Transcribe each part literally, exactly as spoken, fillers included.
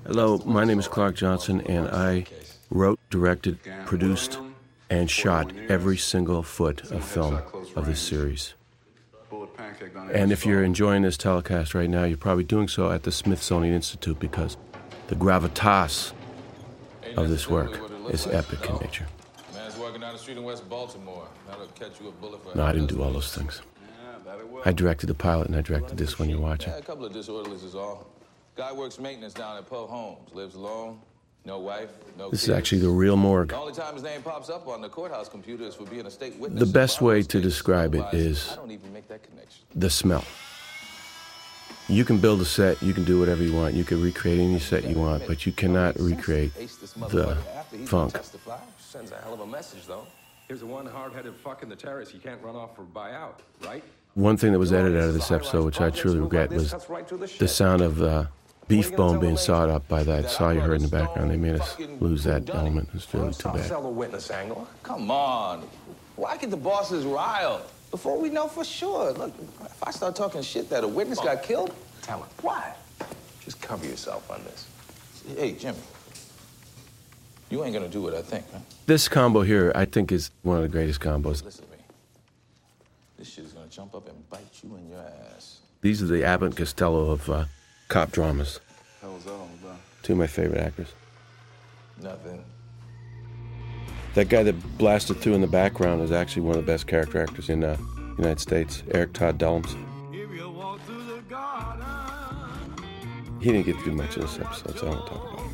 Hello, my name is Clark Johnson, and I wrote, directed, produced, and shot every single foot of film of this series. And if you're enjoying this telecast right now, you're probably doing so at the Smithsonian Institute because the gravitas of this work is epic in nature. No, I didn't do all those things. I directed the pilot and I directed this one you're watching. A couple of disorderlies is all. Guy works maintenance down at Poe Homes. Lives alone, no wife, no This kids. is actually the real morgue. The only time his name pops up on the courthouse computer is for being a state witness. The best way to describe it is I don't even make that connection. the smell. You can build a set, you can do whatever you want, you can recreate any set you want, but you cannot recreate the funk. Sends a hell of a message, though. Here's the one hard-headed fuck in the terrace you can't run off or buy out, right? One thing that was edited out of this episode, which I truly regret, was the sound of uh, beef bone being sawed up by that saw you heard in the background. They made us lose that element. It's really too bad. Sell the witness angle. Come on. Why get the bosses riled? Before we know for sure. Look, if I start talking shit that a witness got killed, Tell him. why? Just cover yourself on this. Hey, Jimmy. You ain't gonna do what I think, huh? This combo here, I think, is one of the greatest combos. Listen to me. This shit is gonna jump up and bite you in your ass. These are the Abbott and Costello of uh, cop dramas. Hell was that all about? Two of my favorite actors. Nothing. That guy that blasted through in the background is actually one of the best character actors in the uh, United States, Eric Todd Dellums. He didn't get to do much in this episode, so I won't talk about it.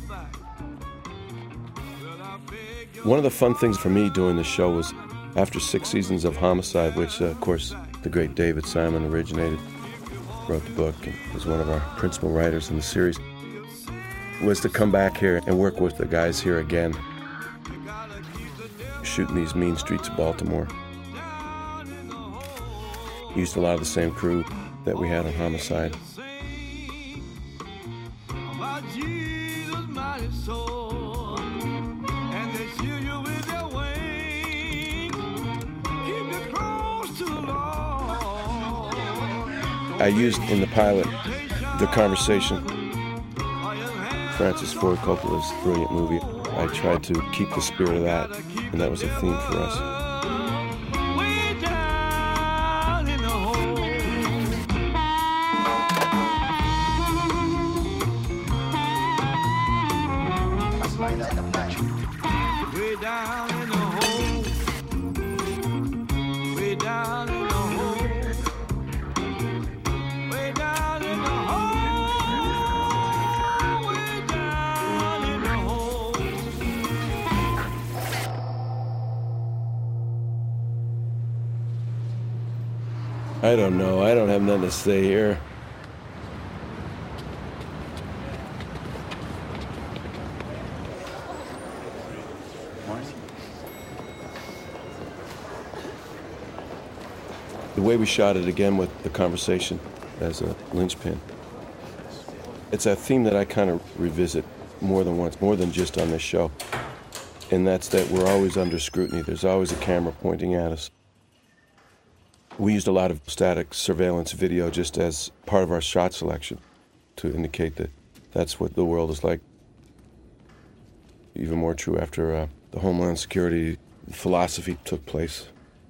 One of the fun things for me doing this show was after six seasons of Homicide, which, uh, of course, the great David Simon originated, wrote the book, and was one of our principal writers in the series, was to come back here and work with the guys here again, shooting these mean streets of Baltimore. Used a lot of the same crew that we had on Homicide. I used in the pilot the conversation. Francis Ford Coppola's brilliant movie. I tried to keep the spirit of that, and that was a theme for us. I don't know. I don't have nothing to say here. The way we shot it again with the conversation as a linchpin. It's a theme that I kind of revisit more than once, more than just on this show. And that's that we're always under scrutiny. There's always a camera pointing at us. We used a lot of static surveillance video just as part of our shot selection to indicate that that's what the world is like. Even more true after uh, the Homeland Security philosophy took place.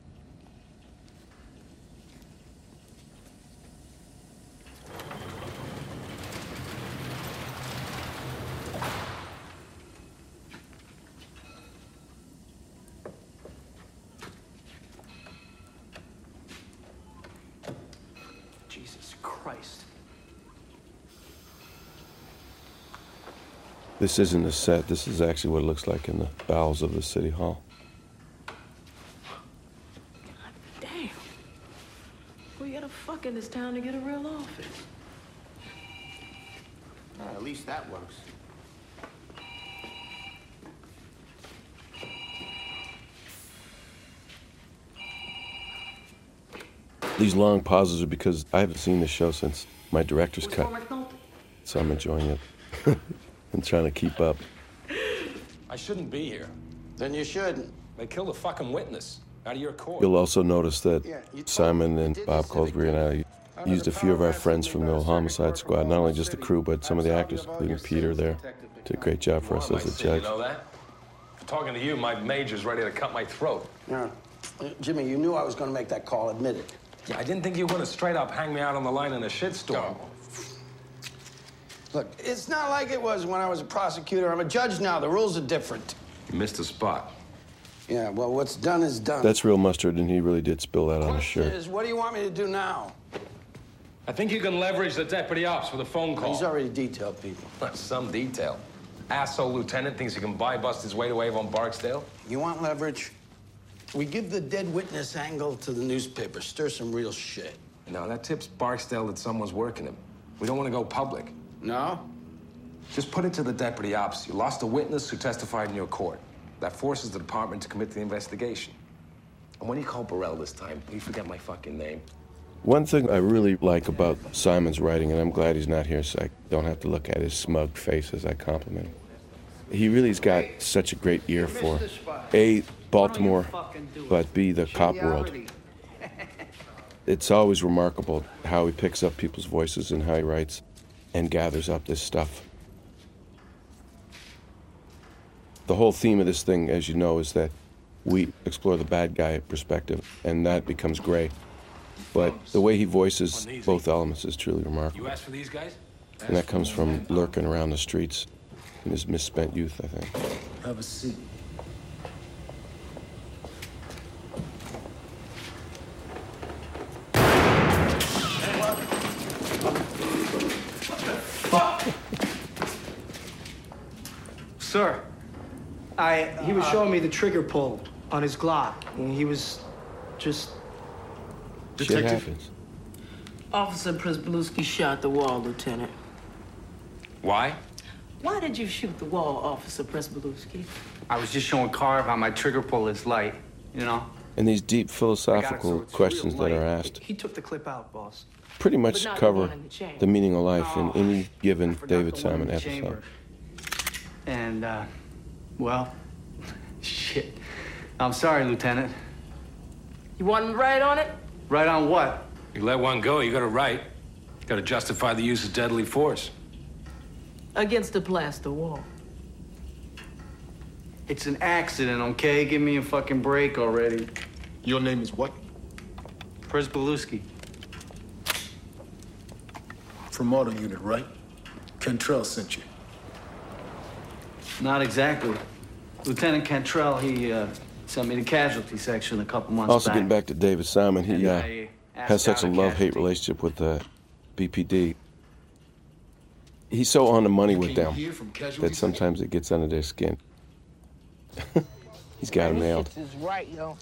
This isn't a set. This is actually what it looks like in the bowels of the city hall. God damn. We gotta fuck in this town to get a real office. Uh, at least that works. These long pauses are because I haven't seen the show since my director's cut, so I'm enjoying it. I'm trying to keep up. I shouldn't be here. Then you shouldn't. They killed a fucking witness out of your court. You'll also notice that Yeah, you told Simon me you and did Bob this to the Colesbury and I used a few of our friends from the old Homicide Squad, not only just the crew, but some of the actors, including Peter there. Did a great job for us as a judge. You know that? Talking to you, my major's ready to cut my throat. Yeah. Uh, Jimmy, you knew I was going to make that call, admit it. Yeah, I didn't think you were going to straight up hang me out on the line in a shitstorm. Look, it's not like it was when I was a prosecutor. I'm a judge now. The rules are different. You missed a spot. Yeah, well, what's done is done. That's real mustard, and he really did spill that on his Question shirt. is, what do you want me to do now? I think you can leverage the deputy ops with a phone call. He's already detailed people. Some detail. Asshole lieutenant thinks he can buy bust his way to Avon Barksdale. You want leverage? We give the dead witness angle to the newspaper, stir some real shit. No, that tips Barksdale that someone's working him. We don't want to go public. No? Just put it to the deputy ops. You lost a witness who testified in your court. That forces the department to commit the investigation. And when you call Burrell this time, you forget my fucking name. One thing I really like about Simon's writing, and I'm glad he's not here so I don't have to look at his smug face as I compliment him. He really's got such a great ear for A, Baltimore, but B, the cop world. It's always remarkable how he picks up people's voices and how he writes and gathers up this stuff. The whole theme of this thing, as you know, is that we explore the bad guy perspective, and that becomes gray. But the way he voices both elements is truly remarkable. You asked for these guys? And that comes from lurking around the streets in his misspent youth, I think. Have a seat. Sir, I he was showing me the trigger pull on his Glock, and he was just... Shit happens. Officer Przybylowski shot the wall, Lieutenant. Why? Why did you shoot the wall, Officer Przybylowski? I was just showing Carve how my trigger pull is light, you know? And these deep philosophical questions that are asked He took the clip out, boss. pretty much But not the cover one in the chamber. the meaning of life in any given I forgot David the one in Simon the episode. chamber. And, uh, well, shit. I'm sorry, Lieutenant. You want him right on it? Right on what? You let one go, you got to right. You got to justify the use of deadly force. Against the plaster wall. It's an accident, okay? Give me a fucking break already. Your name is what? Przybylowski. From Auto Unit, right? Cantrell sent you. Not exactly. Lieutenant Cantrell, he uh, sent me to casualty section a couple months Also, back. getting back to David Simon, he And uh, I asked has such a out a love-hate casualty. relationship with the B P D. He's so on the money with Came them here from casualty that sometimes it gets under their skin. He's got him nailed. This is right, yo.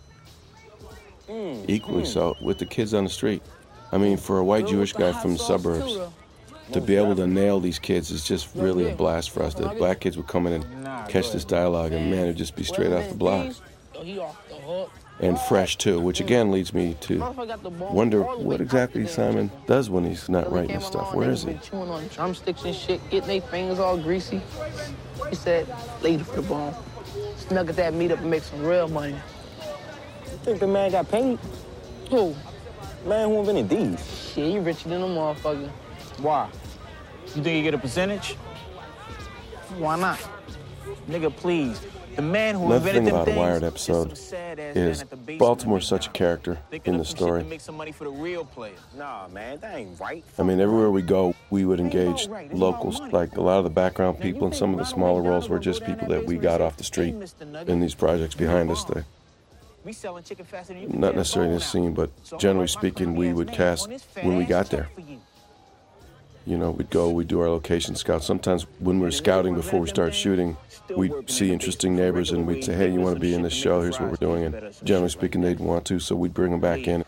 Equally so with the kids on the street. I mean, for a white Jewish guy from the suburbs, to be able to nail these kids is just really a blast for us. The black kids would come in and catch this dialogue, and man, it'd just be straight off the block. He off the hook. And fresh, too, which again leads me to wonder what exactly Simon does when he's not writing this stuff. Where is he? Chewing on drumsticks and shit, getting their fingers all greasy. He said, later for the bone. Snug at that meetup and make some real money. You think the man got paid? Who? Man who invented these? Shit, he richer than a motherfucker. Why? You think he get a percentage? Why not? Nigga, please. The man who Another invented thing them about a things Wired is episode some sad-ass is man at the basement Baltimore's right such a now, character thinking in up the some shit story. to make some money for the real players. Nah, man, that ain't right. I mean, everywhere we go, we would engage locals. Like a lot of the background people and some of the smaller roles were just people that we got off the street in these projects behind us. They, We selling chicken faster than you can not get a necessarily in bone this out. scene, but So generally hard, my speaking, we crummy-ass would man cast on his fat when we ass got check there. for you. You know, we'd go, we'd do our location scouts. Sometimes when we were scouting before we started shooting, we'd see interesting neighbors and we'd say, hey, you want to be in this show? Here's what we're doing. And generally speaking, they'd want to, so we'd bring them back in.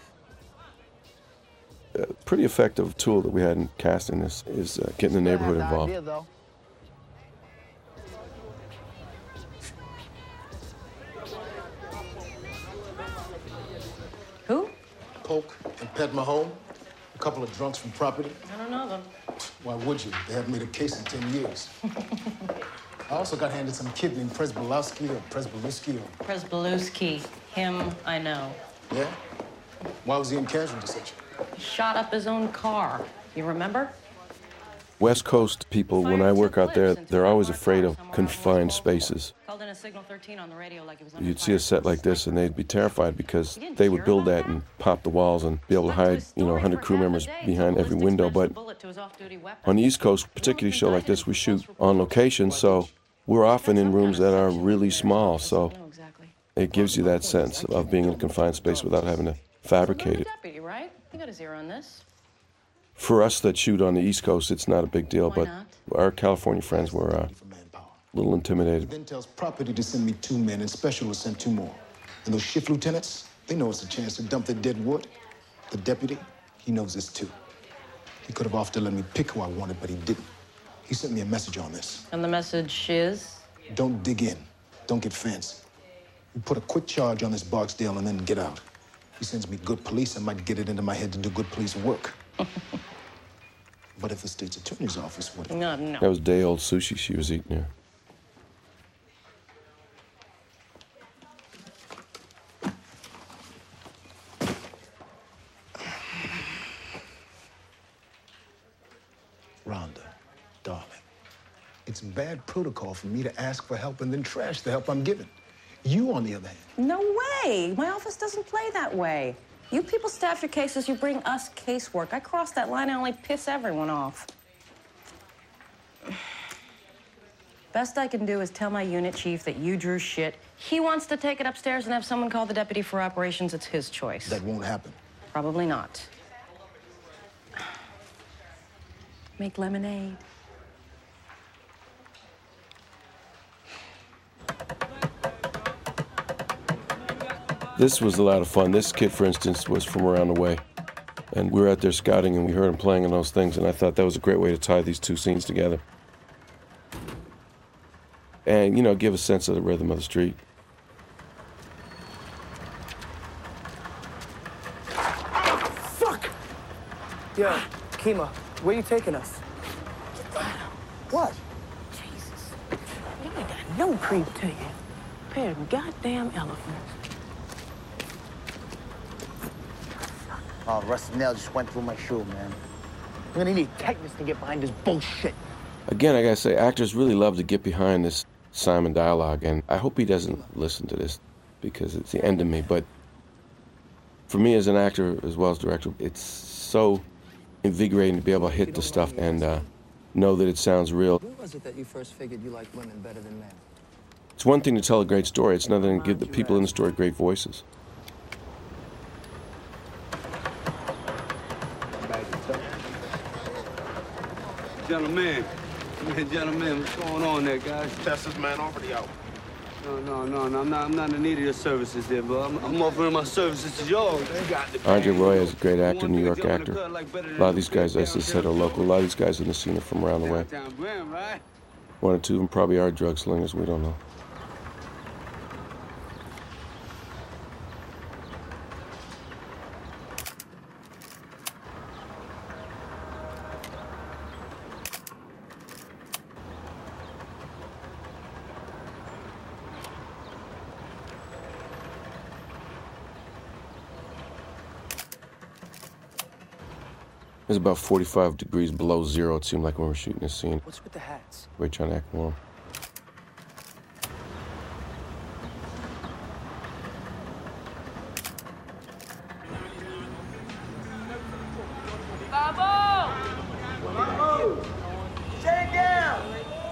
A pretty effective tool that we had in casting this is uh, getting the neighborhood involved. Idea, though. Who? Polk and Pet Mahone, a couple of drunks from property. I don't know them. Why would you? They haven't made a case in ten years. I also got handed some kid named Przybylowski or Przybylowski or... Przybylowski. Him, I know. Yeah? Why was he in casualty section? He shot up his own car. You remember? West Coast people, when I work out there, they're always afraid of confined spaces. You'd see a set like this and they'd be terrified because they would build that and pop the walls and be able to hide, you know, one hundred crew members behind every window. But on the East Coast, particularly a show like this, we shoot on location, so we're often in rooms that are really small. So it gives you that sense of being in a confined space without having to fabricate it. Deputy, right? You got a zero on this. For us that shoot on the East Coast, it's not a big deal, but our California friends were uh, a little intimidated. Then tells property to send me two men, and special will send two more. And those shift lieutenants, they know it's a chance to dump the dead wood. The deputy, he knows this too. He could have offered to let me pick who I wanted, but he didn't. He sent me a message on this. And the message is? Don't dig in. Don't get fancy. You put a quick charge on this Barksdale and then get out. He sends me good police, I might get it into my head to do good police work. But if the state's attorney's office would... No, no. That was day-old sushi she was eating there. Rhonda, darling, it's bad protocol for me to ask for help and then trash the help I'm given. You, on the other hand... No way. My office doesn't play that way. You people staff your cases, you bring us casework. I cross that line, I only piss everyone off. Best I can do is tell my unit chief that you drew shit. He wants to take it upstairs and have someone call the deputy for operations. It's his choice. That won't happen. Probably not. Make lemonade. This was a lot of fun. This kid, for instance, was from around the way. And we were out there scouting and we heard him playing on those things, and I thought that was a great way to tie these two scenes together. And, you know, give a sense of the rhythm of the street. Fuck! Yo, Kima, where you taking us? What? Jesus. You ain't got no creep to you. Pair of goddamn elephants. Oh, rusty nail just went through my shoe, man. I'm gonna need tetanus to get behind this bullshit. Again, I gotta say, actors really love to get behind this Simon dialogue, and I hope he doesn't listen to this because it's the end of me. But for me as an actor as well as director, it's so invigorating to be able to hit the stuff and uh, know that it sounds real. When was it that you first figured you liked women better than men? It's one thing to tell a great story. It's another thing to give the people in the story great voices. Gentlemen, gentlemen, what's going on there, guys? Tesla's man already out. No, no, no, no, I'm not, I'm not in need of your services there, but I'm, I'm offering my services to y'all. Andre Roy is a great actor, New York actor. A lot of these guys, as I said, are local. A lot of these guys in the scene are from around the way. One or two of them probably are drug slingers, we don't know. It was about forty-five degrees below zero, it seemed like, when we were shooting this scene. What's with the hats? We were trying to act warm. Bravo! Bravo! Shut it down!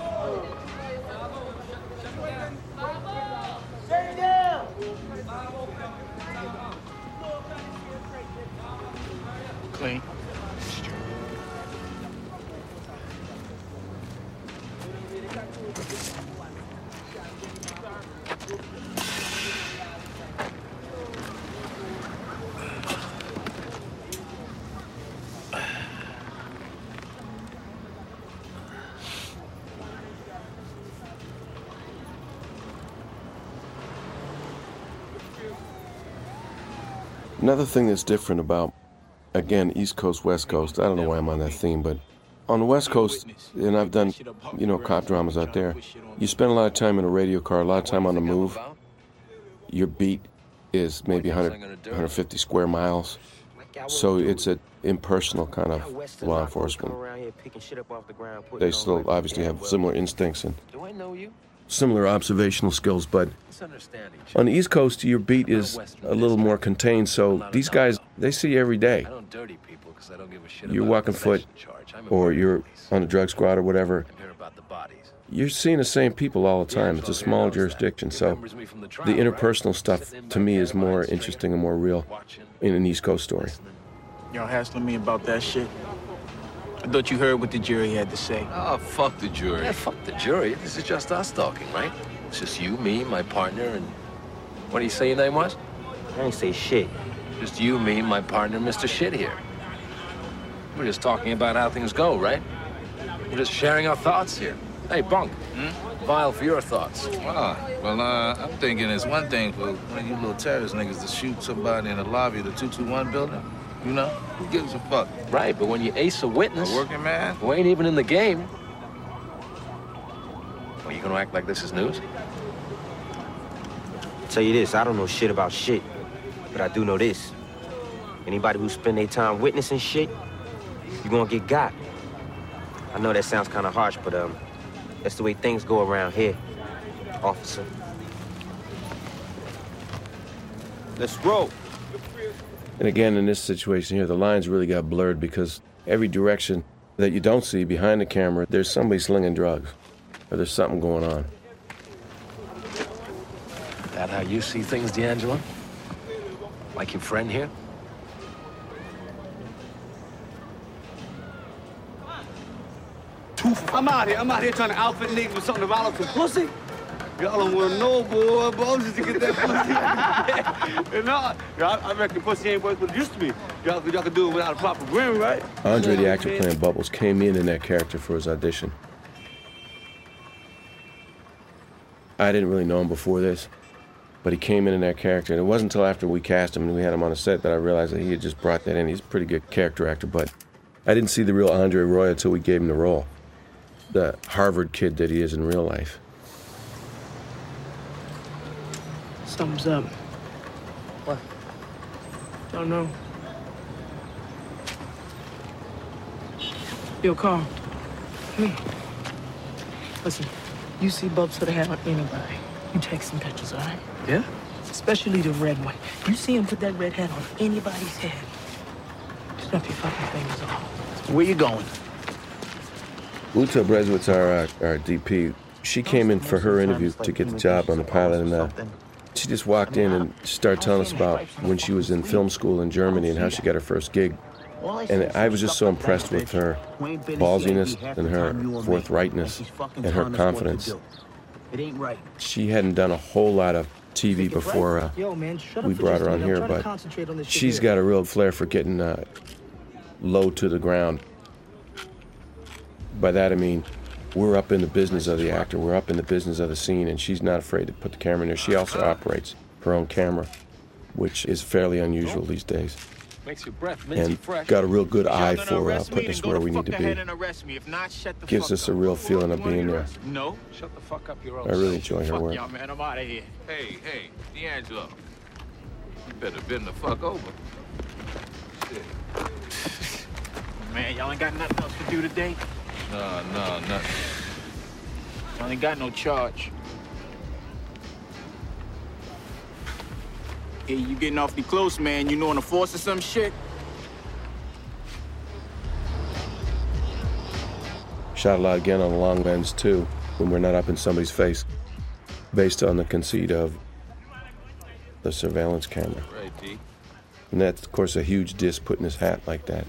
Shut it down! Clean. Another thing that's different about, again, East Coast, West Coast, I don't know why I'm on that theme, but on the West Coast, and I've done, you know, cop dramas out there, you spend a lot of time in a radio car, a lot of time on the move. Your beat is maybe one hundred, one hundred fifty square miles. So it's a impersonal kind of law enforcement. They still obviously have similar instincts and similar observational skills, but on the East Coast, your beat is a little more contained, so these guys, they see you every day. You're walking foot, or you're on the drug squad or whatever. You're seeing the same people all the time. It's a small jurisdiction, so the interpersonal stuff, to me, is more interesting and more real in an East Coast story. Y'all hassling me about that shit? I thought you heard what the jury had to say. Oh, fuck the jury. Yeah, fuck the jury. This is just us talking, right? It's just you, me, my partner, and... What do you say your name was? I didn't say shit. Just you, me, my partner, Mister Shit here. We're just talking about how things go, right? We're just sharing our thoughts here. Hey, Bunk, hmm? File for your thoughts. Ah, well, uh, I'm thinking it's one thing for one of you little terrorist niggas to shoot somebody in the lobby of the two two one building. You know? Who gives a fuck? Right, but when you ace a witness... A working man? Who ain't even in the game... Well, you gonna act like this is news? I'll tell you this, I don't know shit about shit. But I do know this. Anybody who spend their time witnessing shit, you gonna get got. I know that sounds kind of harsh, but um, that's the way things go around here, officer. Let's roll. And again, in this situation here, the lines really got blurred because every direction that you don't see behind the camera, there's somebody slinging drugs, or there's something going on. That how you see things, D'Angelo? Like your friend here? I'm out here. I'm out here trying to outfit niggas with something to violate some pussy. Y'all don't want to know, boy, but I'm just to get that pussy. And no, I, I reckon pussy ain't worth what it used to be. Y'all y'all can do it without a proper grin, right? Andre, the actor playing Bubbles, came in in that character for his audition. I didn't really know him before this, but he came in in that character. And it wasn't until after we cast him and we had him on the set that I realized that he had just brought that in. He's a pretty good character actor, but I didn't see the real Andre Roy until we gave him the role. The Harvard kid that he is in real life. Something's up. What? Don't know. Yo, Carl. Come here. Listen, you see Bubs put a hat on anybody, you take some pictures, all right? Yeah? Especially the red one. You see him put that red hat on anybody's head, snap your fucking fingers off. Where you going? Uta Brezowitz, our, uh, our D P, she came in for her interview to get the job on the pilot, and uh, she just walked in and started telling us about when she was in film school in Germany and how she got her first gig. And I was just so impressed with her ballsiness and her forthrightness and her confidence. She hadn't done a whole lot of T V before uh, we brought her on here, but she's got a real flair for getting uh, low to the ground. By that I mean, we're up in the business of the actor, we're up in the business of the scene, and she's not afraid to put the camera in there. She also operates her own camera, which is fairly unusual these days. Makes your breath minty fresh. And got a real good eye for uh, putting us where we need to be. Gives us a real feeling of being there. No, shut the fuck up, your own. I really enjoy her work. Y'all, man, I'm out of here. Hey, hey, D'Angelo, you better bend the fuck over. Shit. Man, y'all ain't got nothing else to do today? No, no, nothing. Y'all ain't got no charge. Hey, you getting awfully close, man. You know on the force or some shit? Shot a lot again on the long lens, too, when we're not up in somebody's face, based on the conceit of the surveillance camera. Right, D. And that's, of course, a huge diss putting his hat like that.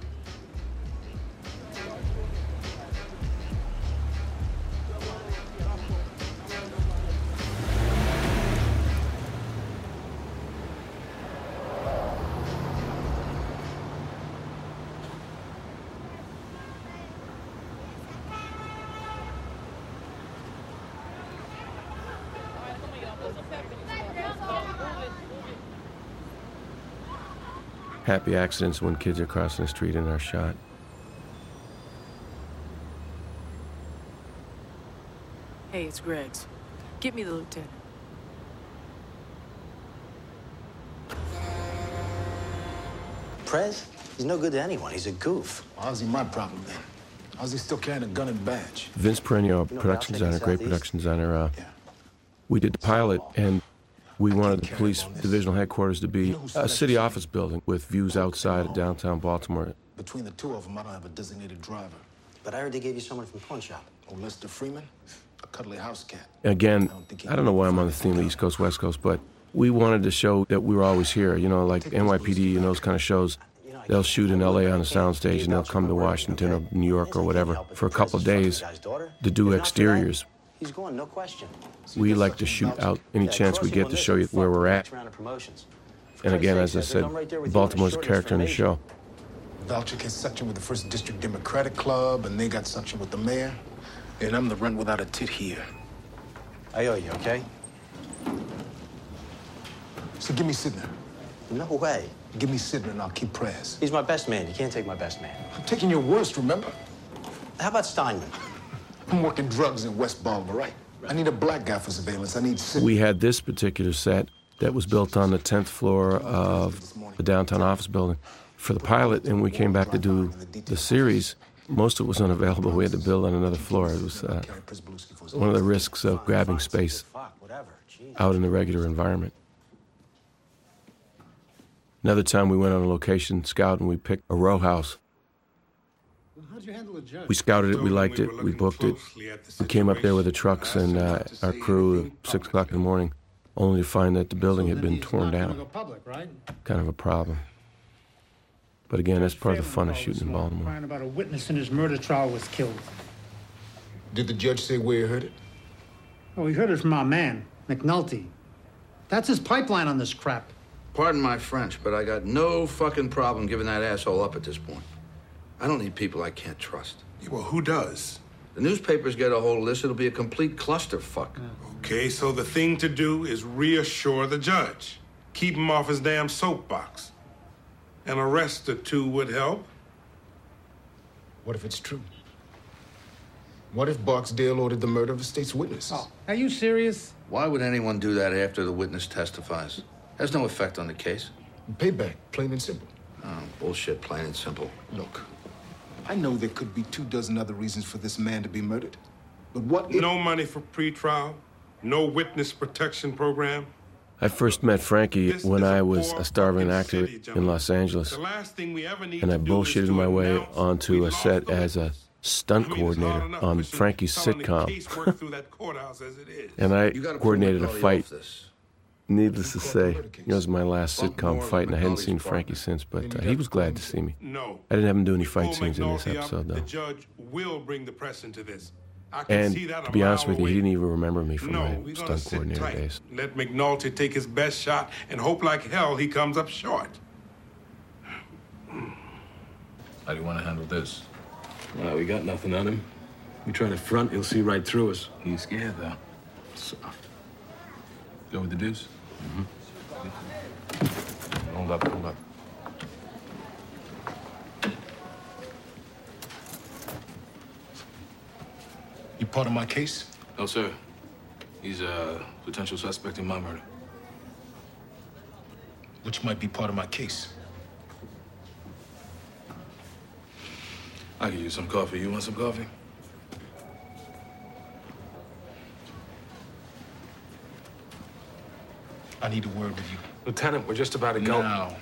Happy accidents when kids are crossing the street and are shot. Hey, it's Greg's. Get me the lieutenant. Prez, He's no good to anyone. He's a goof. How's he my problem, then? How's he still carrying a gun and badge? Vince Perenio, production designer, great production designer. Uh, we did the pilot, and we wanted the police divisional headquarters to be a city office building with views outside of downtown Baltimore. Between the two of them, I don't have a designated driver. But I heard they gave you someone from Pawn Shop. Oh, Lester Freeman? A cuddly house cat. Again, I don't know why I'm on the theme of East Coast, West Coast, but we wanted to show that we were always here. You know, like N Y P D and those kind of shows. They'll shoot in L A on a soundstage, and they'll come to Washington or New York or whatever for a couple of days to do exteriors. He's going, no question. We like to shoot out any chance we get to show you where we're at. And again, as I said, Baltimore's a character in the show. Valchik has suction with the First District Democratic Club, and they got suction with the mayor. And I'm the runt without a tit here. I owe you, okay? So give me Sidner. No way. Give me Sidner and I'll keep prayers. He's my best man. You can't take my best man. I'm taking your worst, remember? How about Steinman? I'm working drugs in West Baltimore, right? I need a black guy for surveillance. I need Sidner. We had this particular set that was built on the tenth floor of the downtown office building for the pilot, and we came back to do the series. Most of it was unavailable. We had to build on another floor. It was uh, one of the risks of grabbing space out in the regular environment. Another time we went on a location scout and we picked a row house. We scouted it, we liked it, we booked it. We came up there with the trucks and uh, our crew at six o'clock in the morning, only to find that the building had been torn down. Kind of a problem. But again, that's part of the fun of shooting in Baltimore. Crying about a witness in his murder trial was killed. Did the judge say where he heard it? Oh, he heard it from our man, McNulty. That's his pipeline on this crap. Pardon my French, but I got no fucking problem giving that asshole up at this point. I don't need people I can't trust. Yeah, well, who does? The newspapers get a hold of this, it'll be a complete clusterfuck. Okay, so the thing to do is reassure the judge. Keep him off his damn soapbox. An arrest or two would help. What if it's true? What if Barksdale ordered the murder of a state's witness? Oh, are you serious? Why would anyone do that after the witness testifies? Has no effect on the case. Payback, plain and simple. Oh, bullshit, plain and simple. Look, I know there could be two dozen other reasons for this man to be murdered. But what if... No money for pretrial, no witness protection program. I first met Frankie when I was a starving actor in Los Angeles. And I bullshitted my way onto a set as a stunt coordinator on Frankie's sitcom. And I coordinated a fight. Needless to say, it was my last sitcom fight, and I hadn't seen Frankie since, but uh, he was glad to see me. I didn't have him do any fight scenes in this episode, though. The judge will bring the press into this. I can And see that to be honest with you, he away. didn't even remember me from No, my we're gonna stunt sit coordinator tight. days. Let McNulty take his best shot and hope like hell he comes up short. How do you want to handle this? Well, we got nothing on him. We try to front, he'll see right through us. He's scared, though. Soft. Go with the deuce? Mm-hmm. Hold up, hold up. You part of my case? No, sir. He's a potential suspect in my murder. Which might be part of my case. I could use some coffee. You want some coffee? I need a word with you. Lieutenant, we're just about to go. Now.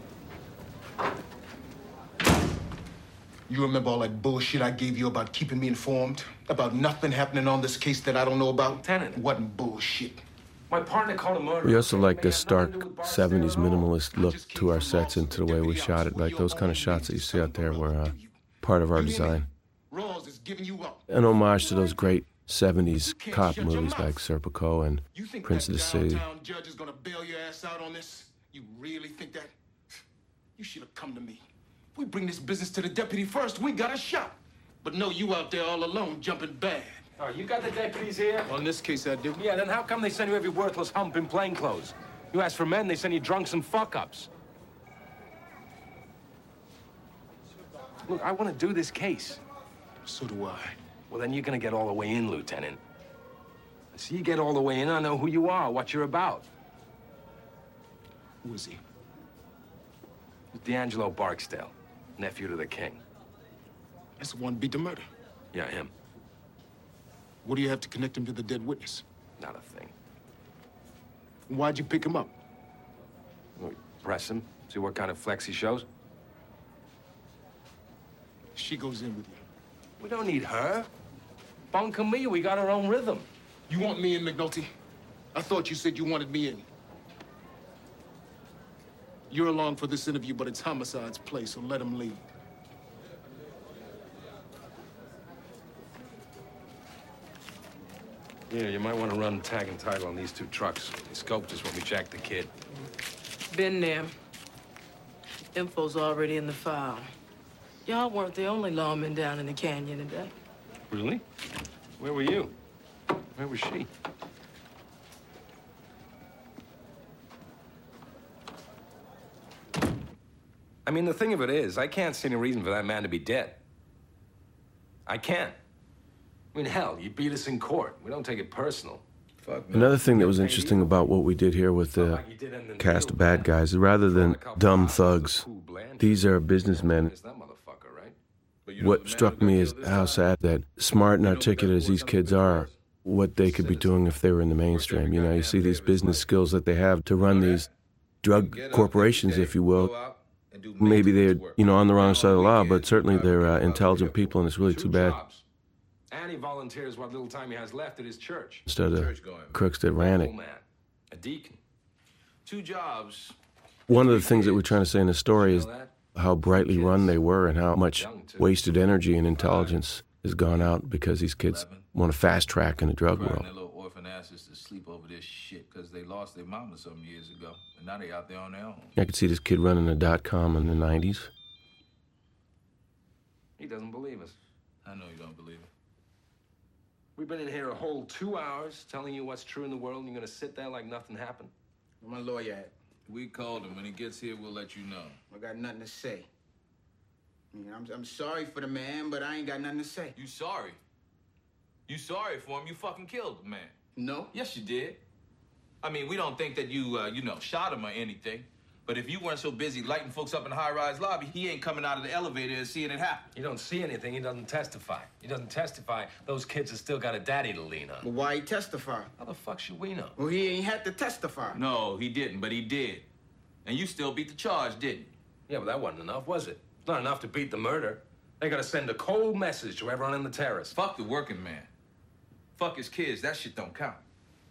You remember all that bullshit I gave you about keeping me informed? About nothing happening on this case that I don't know about? Lieutenant. It wasn't bullshit. My partner called a murder. We also like this stark seventies minimalist look to our sets and to the way we shot it. Like those kind of shots that you see out there were uh, part of our design. An homage to those great seventies cop movies like Serpico and Prince of the City. Downtown judge is gonna bail your ass out on this? You really think that? You should have come to me. If we bring this business to the deputy first, we got a shot. But no, you out there all alone jumping bad. Oh, you got the deputies here? Well, in this case, I do. Yeah, then how come they send you every worthless hump in plainclothes? You ask for men, they send you drunks and fuck-ups. Look, I want to do this case. So do I. Well, then you're gonna get all the way in, Lieutenant. So you get all the way in, I know who you are, what you're about. Who is he? D'Angelo Barksdale. Nephew to the king. That's the one who beat the murder. Yeah, him. What do you have to connect him to the dead witness? Not a thing. Why'd you pick him up? We press him, see what kind of flex he shows. She goes in with you. We don't need her. Bon Camille, we got our own rhythm. You want me in, McNulty? I thought you said you wanted me in. You're along for this interview, but it's Homicide's place, so let him lead. Yeah, you might want to run tag and title on these two trucks. They scoped us when we jacked the kid. Been there. Info's already in the file. Y'all weren't the only lawmen down in the canyon today. Really? Where were you? Where was she? I mean, the thing of it is, I can't see any reason for that man to be dead. I can't. I mean, hell, you beat us in court. We don't take it personal. Fuck, Another thing that was interesting about what we did here with the cast of bad guys, rather than dumb thugs, these are businessmen. What struck me is how sad that, smart and articulate as these kids are, what they could be doing if they were in the mainstream. You know, you see these business skills that they have to run these drug corporations, if you will. Maybe they're, you know, on the wrong side of the law, but certainly they're uh, intelligent people, and it's really too bad. And he volunteers what little time he has left at his church. Instead of the crooks that ran it. A deacon. Two jobs. One of the things that we're trying to say in the story is how brightly run they were and how much wasted energy and intelligence has gone out because these kids want to fast track in the drug world. Their little orphan asses to sleep over this shit because they lost their mama some years ago, and now they out there on their own. I could see this kid running a dot-com in the nineties. He doesn't believe us. I know you don't believe it. We've been in here a whole two hours telling you what's true in the world, and you're gonna sit there like nothing happened? Where my lawyer at? We called him. When he gets here, we'll let you know. I got nothing to say. I mean, I'm, I'm sorry for the man, but I ain't got nothing to say. You sorry? You sorry for him? You fucking killed the man. No. Yes, you did. I mean, we don't think that you, uh, you know, shot him or anything. But if you weren't so busy lighting folks up in the high-rise lobby, he ain't coming out of the elevator and seeing it happen. You don't see anything, he doesn't testify. He doesn't testify, those kids have still got a daddy to lean on. But why he testify? How the fuck should we know? Well, he ain't had to testify. No, he didn't, but he did. And you still beat the charge, didn't you? Yeah, but that wasn't enough, was it? It's not enough to beat the murder. They gotta send a cold message to everyone in the terrace. Fuck the working man. Fuck his kids, that shit don't count.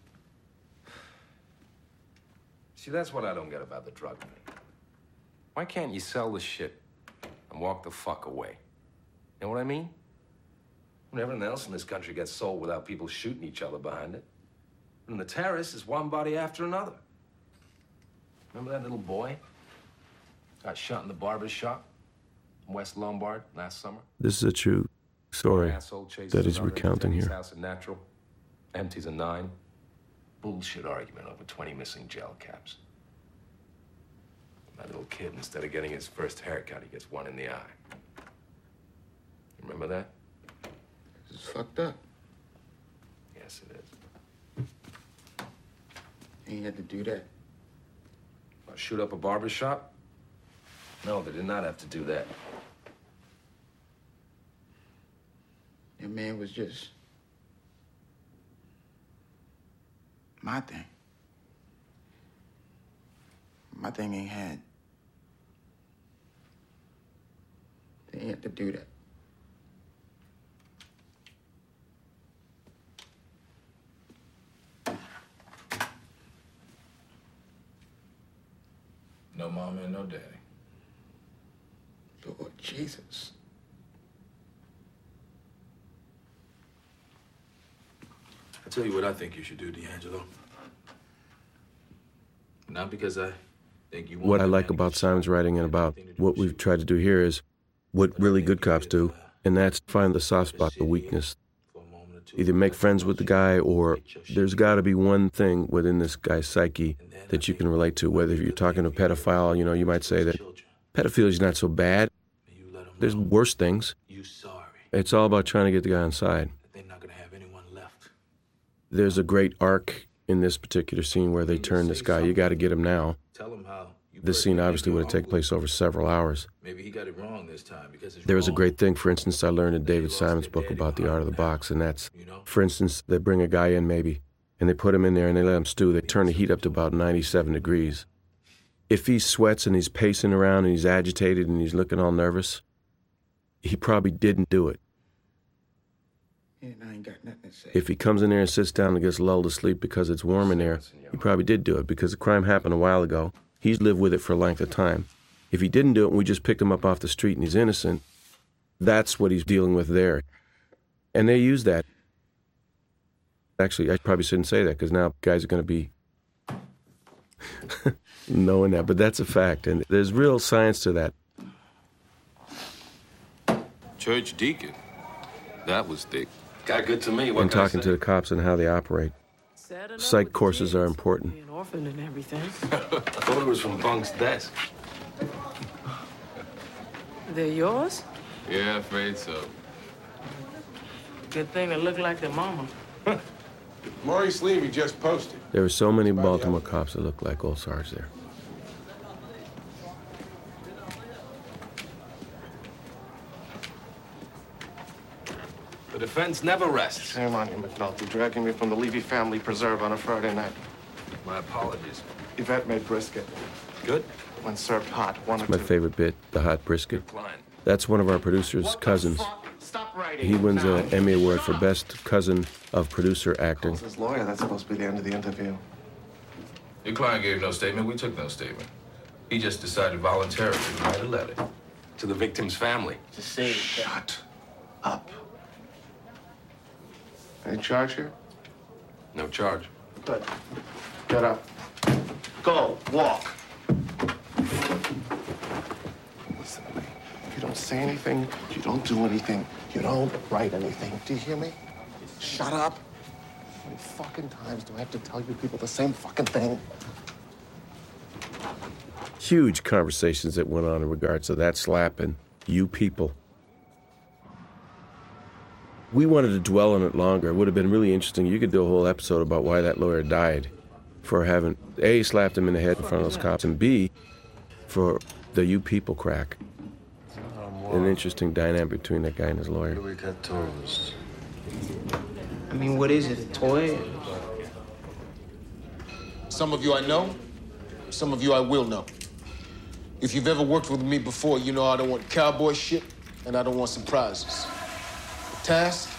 See, that's what I don't get about the drug thing. Why can't you sell the shit and walk the fuck away? You know what I mean? When everything else in this country gets sold without people shooting each other behind it. And the terrace is one body after another. Remember that little boy? Got shot in the barber shop in West Lombard last summer? This is a true story that he's recounting here. House at Natural, empties a nine. Bullshit argument over twenty missing gel caps. That little kid, instead of getting his first haircut, he gets one in the eye. You remember that? It's fucked up. Yes, it is. He had to do that. Well, shoot up a barber shop? No, they did not have to do that. That man was just my thing. My thing ain't had. They ain't had to do that. No mama and no daddy. Lord Jesus. I tell you what I think you should do, D'Angelo. Not because I think you want What I like about Simon's writing and about what we've tried to do here is what really good cops do, and that's find the soft spot, the weakness. Either make friends with the guy, or there's got to be one thing within this guy's psyche that you can relate to. Whether you're talking to a pedophile, you know, you might say that pedophilia is not so bad. There's worse things. It's all about trying to get the guy on side. There's a great arc in this particular scene where they turn this guy, you got to get him now. Tell him how you This scene obviously would have taken place over several hours. maybe he got it wrong this time because it's There was a wrong. great thing, for instance, I learned in David Simon's book about the art of the box, and that's, for instance, they bring a guy in maybe, and they put him in there and they let him stew. They turn the heat up to about ninety-seven degrees. If he sweats and he's pacing around and he's agitated and he's looking all nervous, he probably didn't do it. Yeah, and I ain't got nothing to say. If he comes in there and sits down and gets lulled to sleep because it's warm in there, he probably did do it because the crime happened a while ago. He's lived with it for a length of time. If he didn't do it and we just picked him up off the street and he's innocent, that's what he's dealing with there. And they use that. Actually, I probably shouldn't say that because now guys are going to be knowing that, but that's a fact. And there's real science to that. Church deacon. That was thick. Got good to me. What And can I talking say? to the cops and how they operate. Psych courses are important. An orphan and everything. Photos from Bunk's desk. They're yours? Yeah, afraid so. Good thing they look like their mama. Maurice Levy just posted. There were so many Baltimore cops that looked like old Sarge there. The defense never rests. Shame on you, McNulty, dragging me from the Levy family preserve on a Friday night. My apologies. Yvette made brisket. Good? When served hot, one or My two. favorite bit, the hot brisket. Klein. That's one of our producer's cousins. Stop writing. He wins now. an Emmy Award for Best Cousin of Producer Acting. Calls his lawyer. That's supposed to be the end of the interview. Your client gave no statement. We took no statement. He just decided voluntarily to write a letter to the victim's family. To say shut up. Any charge here? No charge. Good. Get up. Go. Walk. Listen to me. If you don't say anything, you don't do anything, you don't write anything. Do you hear me? Shut up. How many fucking times do I have to tell you people the same fucking thing? Huge conversations that went on in regards to that slap and you people. We wanted to dwell on it longer. It would have been really interesting. You could do a whole episode about why that lawyer died for having, A, slapped him in the head in front of those cops, and B, for the you people crack. An interesting dynamic between that guy and his lawyer. We got tourists. I mean, what is it, a toy? Some of you I know, some of you I will know. If you've ever worked with me before, you know I don't want cowboy shit and I don't want surprises. The task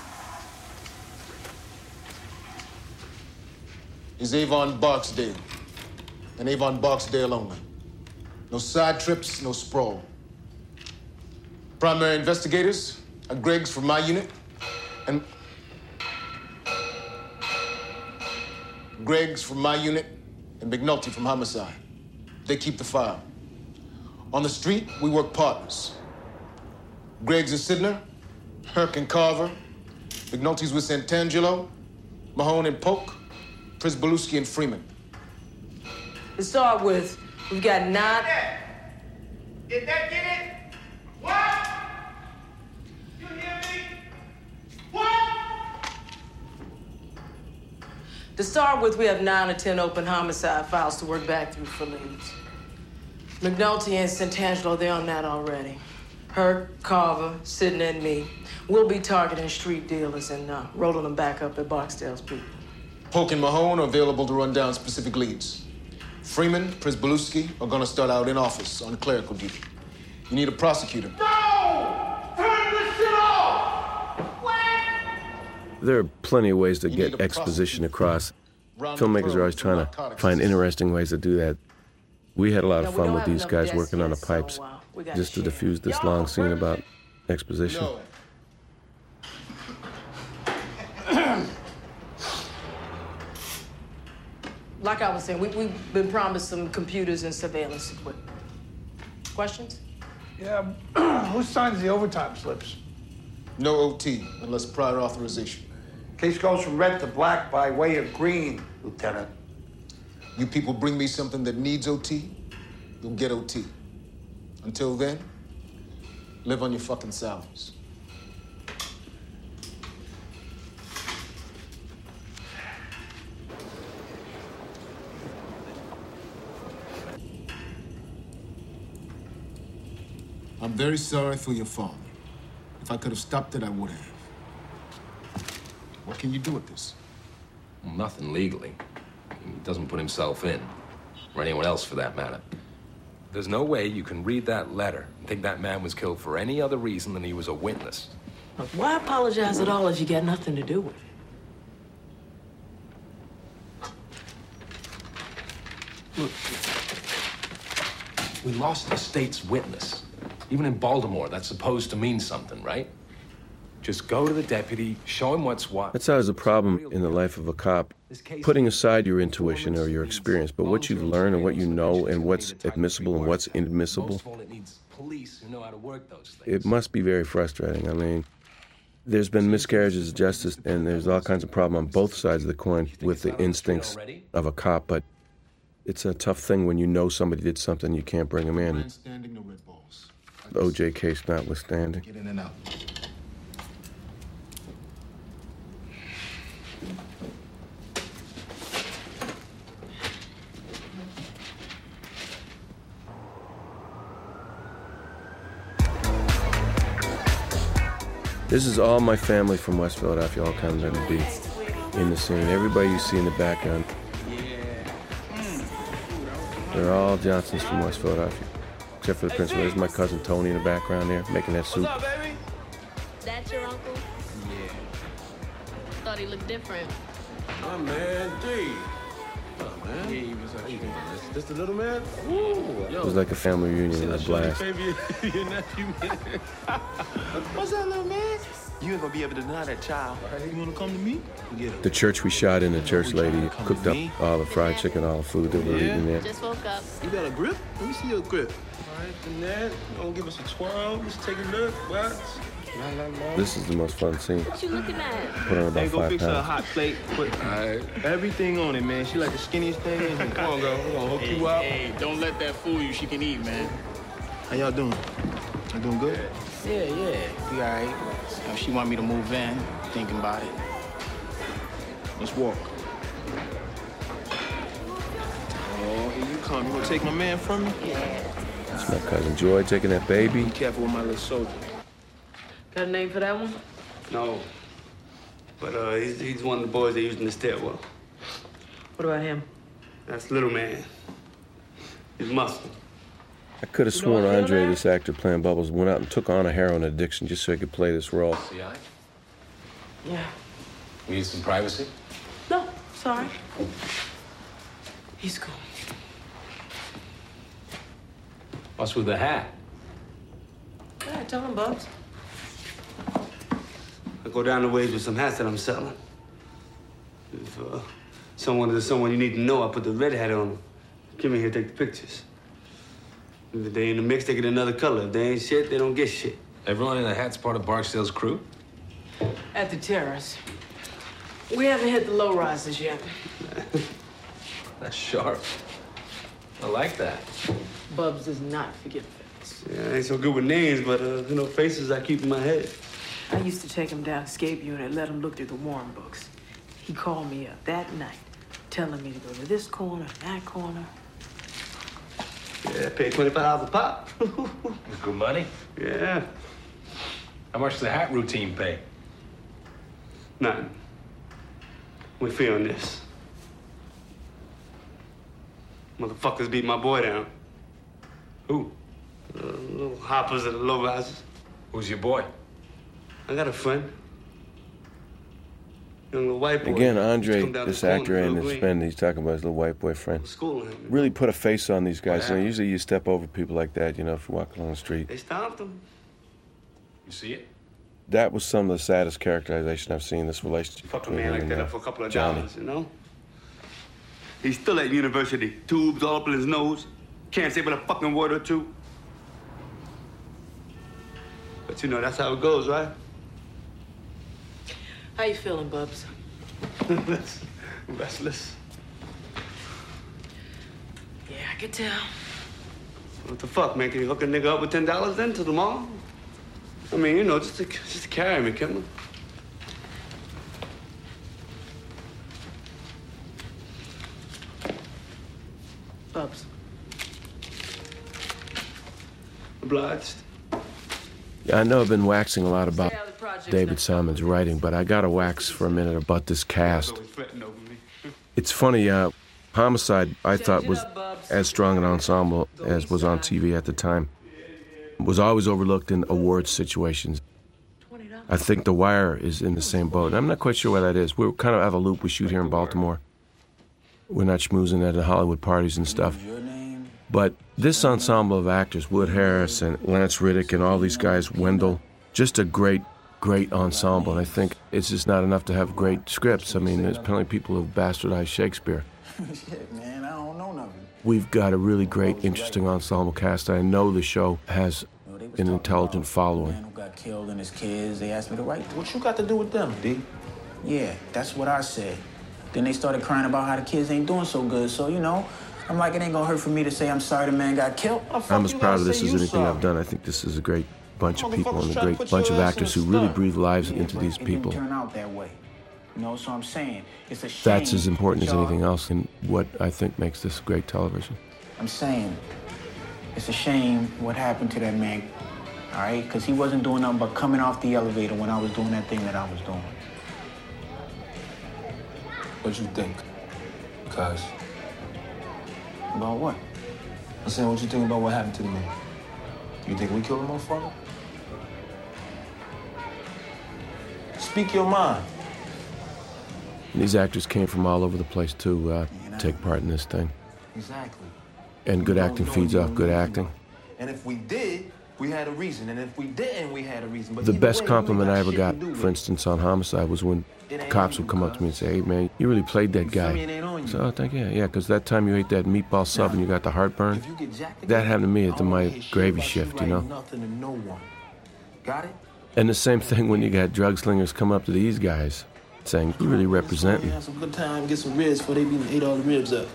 is Avon Barksdale, and Avon Barksdale only. No side trips, no sprawl. Primary investigators are Greggs from my unit, and Greggs from my unit, and McNulty from homicide. They keep the file. On the street, we work partners. Greggs and Sidner, Herc and Carver, McNulty's with Santangelo, Mahone and Polk, Prisbaluski and Freeman. To start with, we've got nine. Did that get it? What? You hear me? What? To start with, we have nine or ten open homicide files to work back through for leads. McNulty and Santangelo, they're on that already. Herc, Carver, Sidney, and me. We'll be targeting street dealers and uh, rolling them back up at Barksdale's people. Polk and Mahone are available to run down specific leads. Freeman, Prisbaluski are gonna start out in office on clerical duty. You need a prosecutor. No! Turn this shit off! What? There are plenty of ways to get exposition across. Filmmakers are always trying to find interesting ways to do that. We had a lot of fun with these guys working on the pipes just to diffuse this long scene about exposition. Like I was saying, we, we've been promised some computers and surveillance equipment. Questions? Yeah, who signs the overtime slips? No O T unless prior authorization. Case goes from red to black by way of green, Lieutenant. You people bring me something that needs O T, you'll get O T. Until then, live on your fucking salaries. I'm very sorry for your father. If I could have stopped it, I would have. What can you do with this? Well, nothing legally. He doesn't put himself in, or anyone else for that matter. There's no way you can read that letter and think that man was killed for any other reason than he was a witness. Look, why apologize at all if you got nothing to do with it? Look, we lost the state's witness. Even in Baltimore, that's supposed to mean something, right? Just go to the deputy, show him what's what. That's always a problem in the life of a cop. Putting aside your intuition or your experience, but what you've learned and what you know and what's admissible and what's inadmissible, it must be very frustrating. I mean, there's been miscarriages of justice and there's all kinds of problems on both sides of the coin with the instincts of a cop, but it's a tough thing when you know somebody did something, you can't bring them in. The O J case notwithstanding. Get in and out. This is all my family from West Philadelphia, all comes in to be in the scene. Everybody you see in the background, they're all Johnsons from West Philadelphia, except for the principal. There's my cousin Tony in the background there, making that soup. What's up, baby? That your uncle? Yeah. Thought he looked different. Oh, man, D. Oh, man. Yeah, he was like, hey, this, this the little man? Ooh, It was like a family reunion, a blast. Baby, your nephew, man. What's up, little man? You ain't gonna be able to deny that child. You wanna come to me? Get him. The church we shot in, the church lady cooked up all the fried chicken, all the food that we were eating there. Just woke up. You got a grip? Let me see your grip. All right, and that, you gonna give us a twirl. Let's take a look. What? La, la, la. This is the most fun scene. What you looking at? Put on about Hey, go five fix her a pounds. hot plate. Put everything on it, man. She like the skinniest thing in here. Come on, girl. We're gonna hook Hey, you up. hey, don't let that fool you. She can eat, man. How y'all doing? Y'all doing good? Yeah, yeah. We all right. If she want me to move in, thinking about it. Let's walk. Oh, here you come. You gonna take my man from me? Yeah. That's my cousin Joy taking that baby. Be careful with my little soldier. Got a name for that one? No. But uh, he's, he's one of the boys they used in the stairwell. What about him? That's little man. He's muscle. I could have sworn Andre, this actor playing Bubbles, went out and took on a heroin addiction just so he could play this role. C I? Yeah. We need some privacy? No, sorry. He's cool. What's with the hat? Yeah, tell him, Bubs. I go down the ways with some hats that I'm selling. If uh, someone is someone you need to know, I put the red hat on them. Come in here, take the pictures. If they in the mix, they get another color. If they ain't shit, they don't get shit. Everyone in the hat's part of Barksdale's crew? At the terrace. We haven't hit the low rises yet. That's sharp. I like that. Bubs does not forget facts. Yeah, I ain't so good with names, but, uh, you know, faces I keep in my head. I used to take him down escape unit and let him look through the Warren books. He called me up that night, telling me to go to this corner, that corner. Yeah, pay twenty-five dollars a pop. That's good money. Yeah. How much does the hat routine pay? Nothing. We fee on this. Motherfuckers beat my boy down. Who? Uh, little hoppers at the low rises. Who's your boy? I got a friend. Young little white boy. Again, Come Andre, down this the corner, actor and real his green. friend, he's talking about his little white boyfriend. Schooling him. Really put a face on these guys. You know, usually you step over people like that, you know, if you walk along the street. They stomped him. You see it? That was some of the saddest characterization I've seen in this relationship Fuck a between man him like and that uh, up for a couple of Johnny. dollars, you know? He's still at university. Tubes all up in his nose. Can't say but a fucking word or two. But you know, that's how it goes, right? How you feeling, Bubs? Restless. Yeah, I can tell. What the fuck, man? Can you hook a nigga up with ten dollars then till tomorrow? I mean, you know, just to, just to carry me, Kimber. Bubs. Obliged. Yeah, I know I've been waxing a lot about David Simon's writing, but I gotta wax for a minute about this cast. It's funny, uh, Homicide, I thought, was as strong an ensemble as was on T V at the time. It was always overlooked in awards situations. I think The Wire is in the same boat, and I'm not quite sure why that is. We're kind of out of a loop. We shoot here in Baltimore. We're not schmoozing at the Hollywood parties and stuff. But this ensemble of actors, Wood Harris and Lance Riddick and all these guys, Wendell, just a great, great ensemble. And I think it's just not enough to have great scripts. I mean, there's plenty of people who've bastardized Shakespeare. Shit, man, I don't know nothing. We've got a really great, interesting ensemble cast. I know the show has an intelligent following. Man who got killed and his kids, they asked me to write. What you got to do with them, D? Yeah, that's what I said. Then they started crying about how the kids ain't doing so good. So, you know, I'm like, it ain't gonna hurt for me to say I'm sorry the man got killed. I'm as proud of this as anything I've done. I think this is a great bunch of people and a great bunch of actors who really breathe lives into these people. It didn't turn out that way. You know, so I'm saying, it's a shame. That's as important as anything else and what I think makes this great television. I'm saying, it's a shame what happened to that man, all right? Because he wasn't doing nothing but coming off the elevator when I was doing that thing that I was doing. What you think? Cuz. About what? I'm saying, what you think about what happened to the man? You think we killed the motherfucker? Speak your mind. And these actors came from all over the place to uh, take part in this thing. Exactly. And good acting feeds off good acting. And if we did, we had a reason. And if we didn't, we had a reason. But The best compliment I ever got, for instance, on Homicide was when cops would come up to me and say, hey, man, you really played that guy. So, oh, thank you. Yeah, because that time you ate that meatball sub and you got the heartburn, that happened to me at the, my gravy shift, you know? Nothing to no one. Got it? And the same thing when you got drug slingers come up to these guys saying, you really representing. Have some good time, get some ribs before they be ate all the ribs up.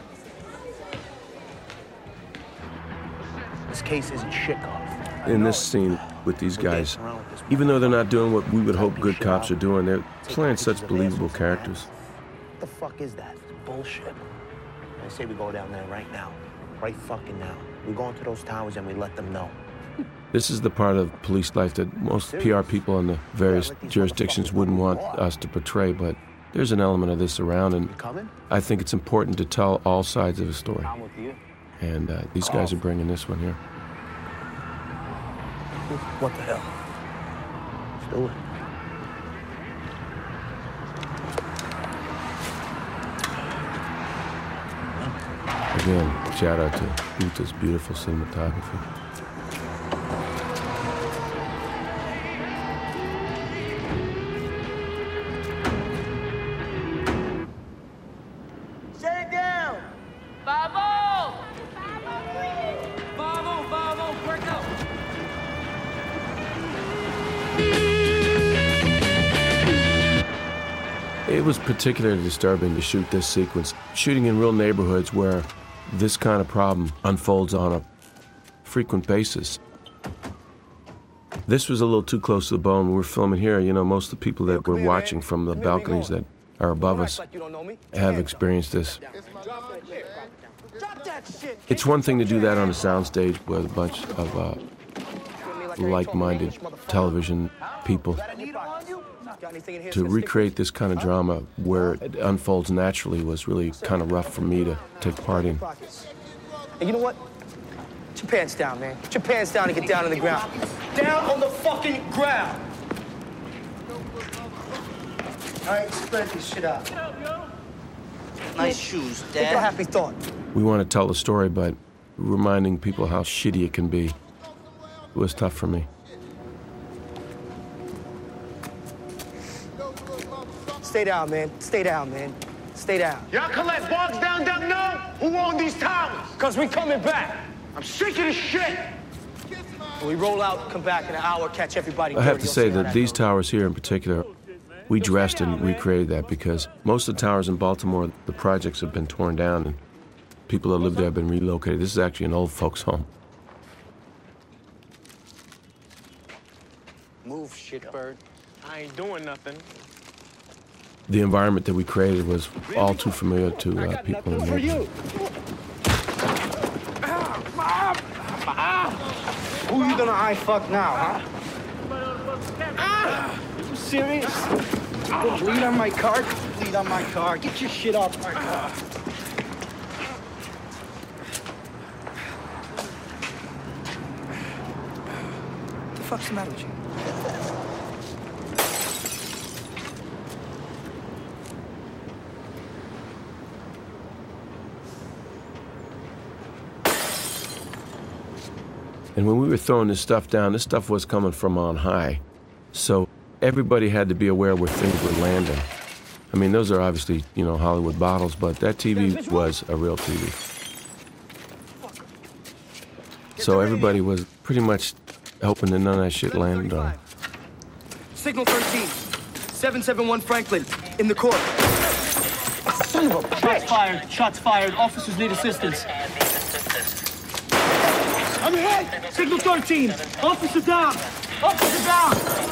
This case isn't shit, Carl. In this scene with these guys, even though they're not doing what we would hope good cops are doing, they're playing such believable characters. What the fuck is that? It's bullshit. I say we go down there right now. Right fucking now. We go into those towers and we let them know. This is the part of police life that most P R people in the various jurisdictions wouldn't want us to portray, but there's an element of this around, and I think it's important to tell all sides of a story. And uh, these guys are bringing this one here. What the hell? Let's do it. Again, shout out to Utah's beautiful cinematography. Shut it down! Five-oh! Five-oh, five-oh, break up! It was particularly disturbing to shoot this sequence, shooting in real neighborhoods where this kind of problem unfolds on a frequent basis. This was a little too close to the bone. We were filming here. You know, most of the people that we're watching from the balconies that are above us have experienced this. It's one thing to do that on a soundstage with a bunch of uh, like-minded television people. To recreate this kind of drama where it unfolds naturally was really kind of rough for me to take part in. Hey, you know what? Put your pants down, man. Put your pants down and get down on the ground. Down on the fucking ground! All right, spread this shit out. Nice shoes, Dad. Think a happy thought. We want to tell the story, but reminding people how shitty it can be, it was tough for me. Stay down, man. Stay down, man. Stay down. Y'all collect bugs down, down, no? Who own these towers? Because we coming back. I'm sick of this shit. When we roll out, come back in an hour, catch everybody. I have to say that these towers here in particular, we dressed and recreated that because most of the towers in Baltimore, the projects have been torn down and people that live there have been relocated. This is actually an old folks' home. Move, shitbird. I ain't doing nothing. The environment that we created was all too familiar to uh, people in the neighborhood. Who you gonna eye fuck now, huh? You serious? Go bleed on my car? Bleed on my car. Get your shit off my car. What the fuck's the matter with you? And when we were throwing this stuff down, this stuff was coming from on high. So everybody had to be aware where things were landing. I mean, those are obviously, you know, Hollywood bottles, but that T V was a real T V. So everybody was pretty much hoping that none of that shit landed on. Signal thirteen. seven seven one Franklin. In the court. Son of a bitch. Shots fired. Shots fired. Officers need assistance. I'm hit! Signal thirteen! Officer down! Officer down!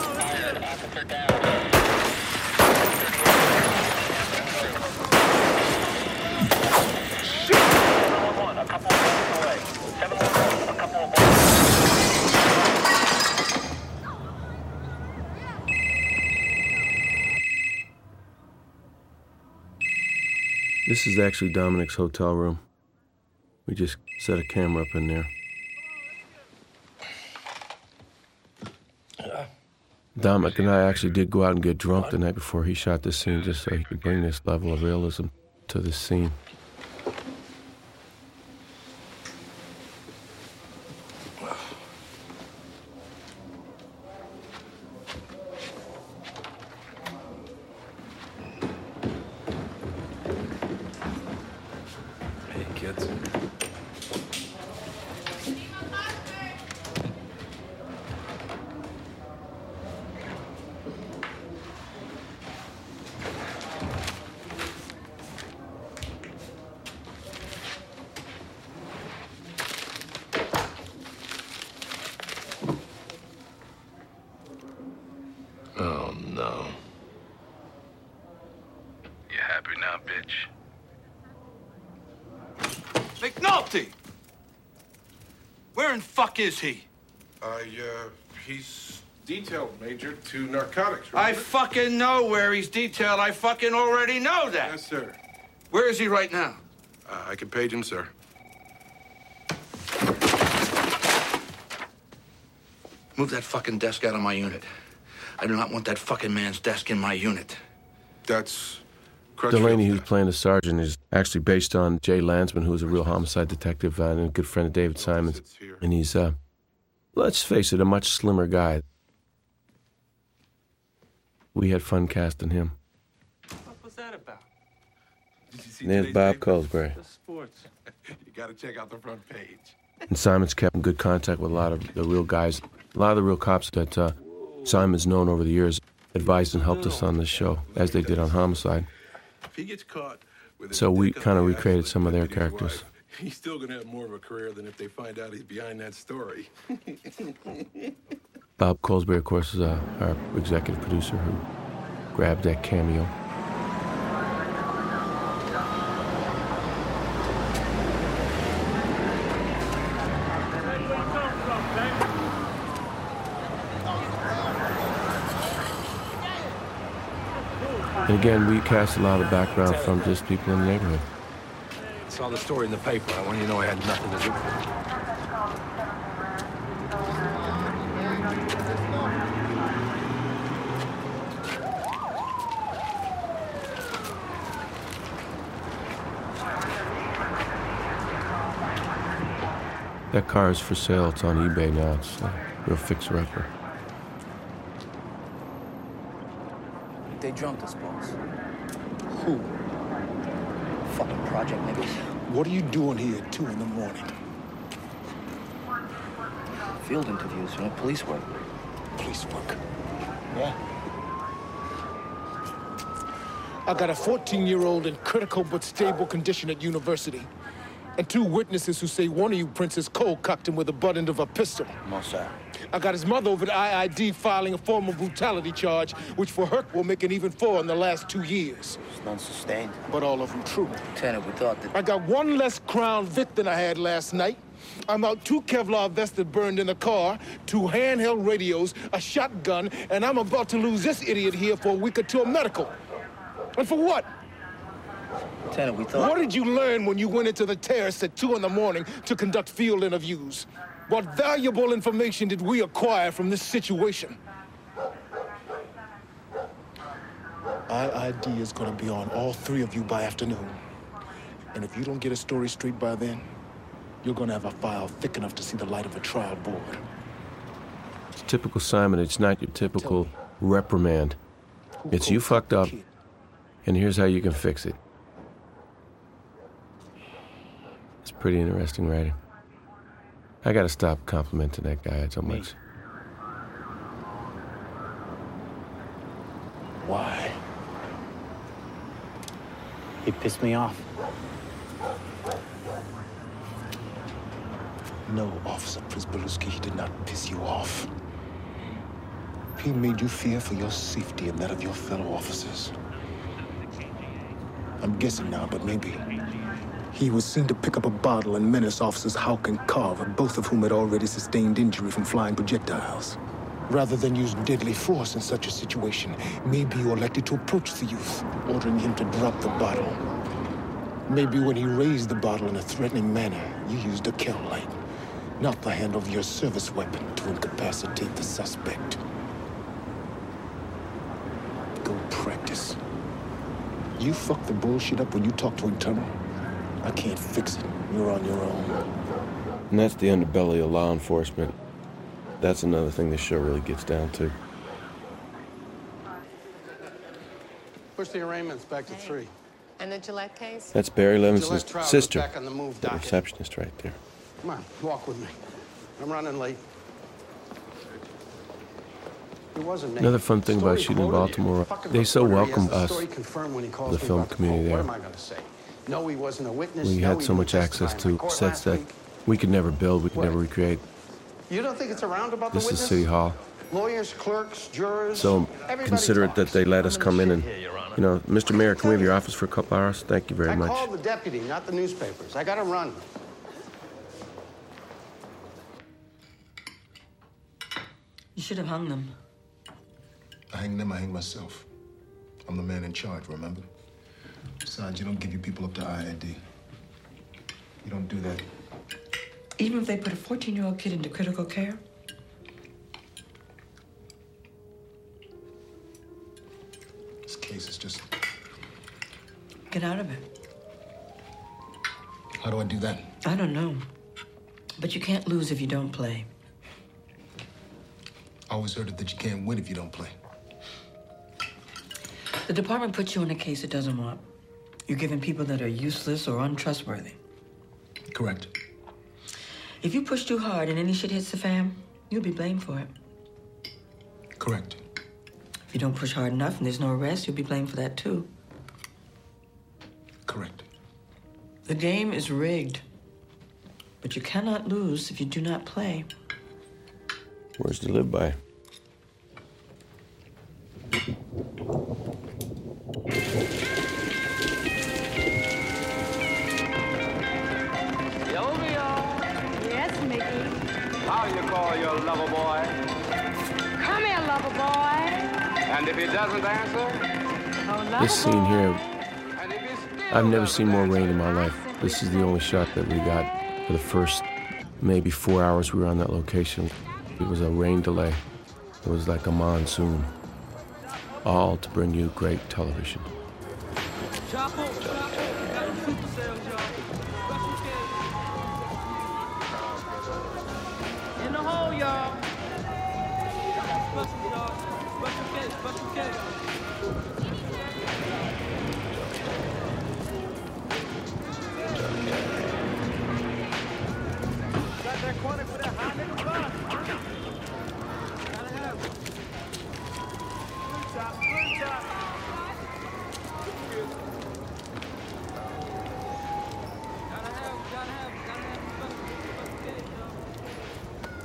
This is actually Dominic's hotel room. We just set a camera up in there. Dominic and I actually did go out and get drunk the night before he shot this scene just so he could bring this level of realism to this scene. Hey, kids. Oh, no. You happy now, bitch? McNulty! Where in fuck is he? I, uh, he's detailed, Major, to narcotics. I remember? fucking know where he's detailed. I fucking already know that. Yes, sir. Where is he right now? Uh, I can page him, sir. Move that fucking desk out of my unit. I do not want that fucking man's desk in my unit. That's Delaney, who's playing the sergeant, is actually based on Jay Landsman, who was a real homicide detective uh, and a good friend of David Simon's. And he's, uh, let's face it, a much slimmer guy. We had fun casting him. What was that about? Did you see There's today's Bob paper? Colesbury. The sports. You gotta check out the front page. And Simon's kept in good contact with a lot of the real guys, a lot of the real cops that uh, Simon's known over the years, advised and helped us on this show, as they did on Homicide. If he gets caught with So we kind of recreated some of their characters. he's still gonna have more of a career than if they find out he's behind that story. Bob Colesbury, of course, is uh, our executive producer who grabbed that cameo. And again, we cast a lot of background from just people in the neighborhood. I saw the story in the paper. I wanted you to know I had nothing to do with it. That car is for sale. It's on eBay now. It's a real fixer-upper. They drunk us, boss. Who? Fucking project niggas. What are you doing here at two in the morning? Field interviews, you know, police work. Police work. Yeah. I got a fourteen-year-old in critical but stable condition at university. And two witnesses who say one of you, Princess Cole, cocked him with the butt end of a pistol. Mossad. I got his mother over at I I D filing a formal brutality charge, which for her will make an even four in the last two years. It's none sustained. But all of them true. Lieutenant, we thought that... I got one less Crown Vic than I had last night, I'm out two Kevlar vests that burned in the car, two handheld radios, a shotgun, and I'm about to lose this idiot here for a week or two of medical. And for what? Lieutenant, we thought... What did you learn when you went into the terrace at two in the morning to conduct field interviews? What valuable information did we acquire from this situation? I I D is gonna be on all three of you by afternoon. And if you don't get a story straight by then, you're gonna have a file thick enough to see the light of a trial board. It's typical Simon. It's not your typical reprimand. It's you fucked up, and here's how you can fix it. It's pretty interesting writing. I gotta stop complimenting that guy so much. Why? He pissed me off. No, Officer Przybylowski, he did not piss you off. He made you fear for your safety and that of your fellow officers. I'm guessing now, but maybe he was seen to pick up a bottle and menace Officers Houck and Carver, both of whom had already sustained injury from flying projectiles. Rather than use deadly force in such a situation, maybe you elected to approach the youth, ordering him to drop the bottle. Maybe when he raised the bottle in a threatening manner, you used a kill light, not the handle of your service weapon to incapacitate the suspect. Go practice. You fucked the bullshit up when you talked to Internal. I can't fix it. You're on your own. And that's the underbelly of law enforcement. That's another thing this show really gets down to. Push the arraignments back to three. And the Gillette case? That's Barry Levinson's Gillette trial is sister, back on the move the docket. receptionist right there. Come on, walk with me. I'm running late. It wasn't me. Another fun thing about Story shooting in quoted you. Baltimore, Fucking they so reporter, he has welcomed the us, story confirmed when he calls the me film about the community phone. there. What am I gonna say? No, he wasn't a witness. We no, had he so didn't much access testify in to court sets last that week. we could never build, we could What? never recreate. You don't think it's around about the This is witness? City Hall. Lawyers, clerks, jurors. So everybody considerate talks. that they let us come in and, you know, Mister Mayor, can we have your office for a couple hours? Thank you very I much. called the deputy, not the newspapers. I gotta run. You should have hung them. I hang them, I hang myself. I'm the man in charge, remember? Besides, you don't give your people up to I I D. You don't do that. Even if they put a fourteen-year-old kid into critical care? This case is just... Get out of it. How do I do that? I don't know. But you can't lose if you don't play. I always heard it that you can't win if you don't play. The department puts you in a case it doesn't want. You're giving people that are useless or untrustworthy. Correct. If you push too hard and any shit hits the fan, you'll be blamed for it. Correct. If you don't push hard enough and there's no arrest, you'll be blamed for that too. Correct. The game is rigged. But you cannot lose if you do not play. Words to live by. Yes, Mickey. How do you call your lover boy? Come here, lover boy. And if he doesn't answer? Oh, lover This scene here, I've never seen more rain in my life. This is the only shot that we got for the first maybe four hours we were on that location. It was a rain delay. It was like a monsoon. All to bring you great television. In the hole, y'all. Special, y'all. Special case, special case. Got that corner for that hot nigga bus. Gotta have it. Good job, good job. Gotta have, gotta have, gotta have special, special case, y'all.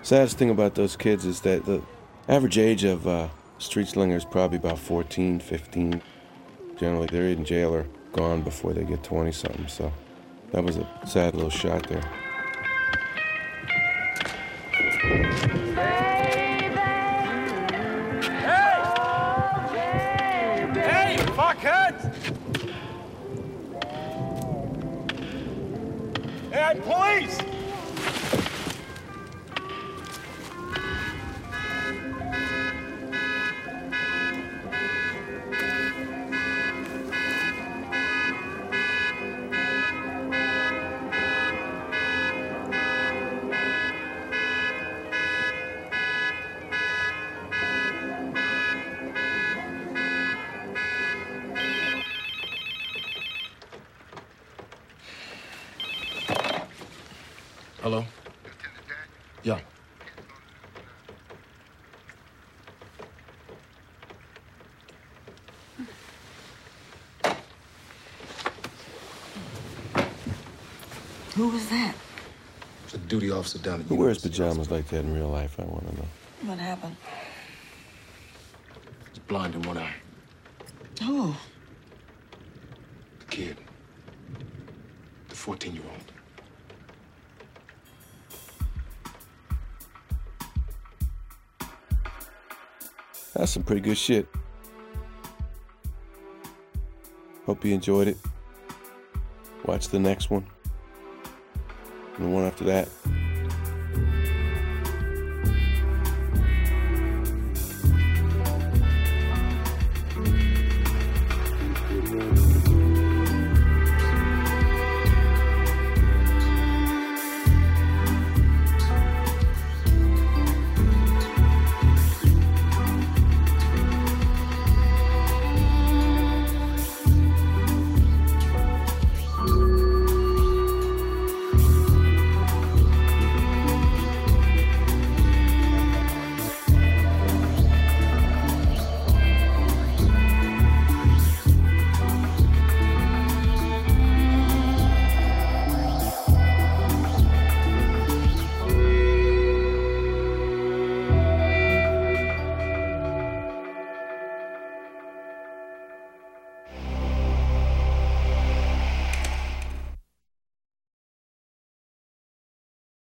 Saddest thing about those kids is that the average age of uh, street slingers is probably about fourteen, fifteen. Generally, they're in jail or gone before they get twenty-something, so that was a sad little shot there. Hey, fuckhead! Hey, police! Hello? Yeah. Who was that? It's a duty officer down at Who wears pajamas like that in real life, I want to know. What happened? He's blind in one eye. Oh. The kid. The fourteen-year-old. That's some pretty good shit. Hope you enjoyed it. Watch the next one. And the one after that.